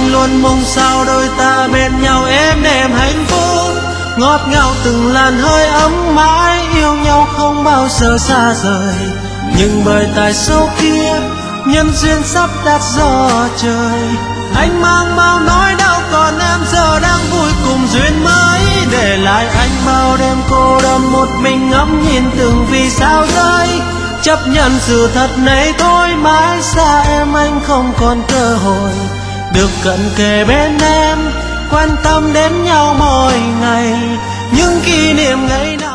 anh luôn mong sao đôi ta bên nhau êm đềm hạnh phúc, ngọt ngào từng làn hơi ấm mãi, yêu nhau không bao giờ xa rời. Nhưng bởi tại số kiếp nhân duyên sắp đặt gió trời, anh mang bao nỗi đau còn em giờ đang vui cùng duyên mới. Để lại anh bao đêm cô đơn một mình ngắm nhìn từng vì sao rơi, chấp nhận sự thật này thôi, mãi xa em anh không còn cơ hội được cận kề bên em, quan tâm đến nhau mỗi ngày. Những kỷ niệm ngày nào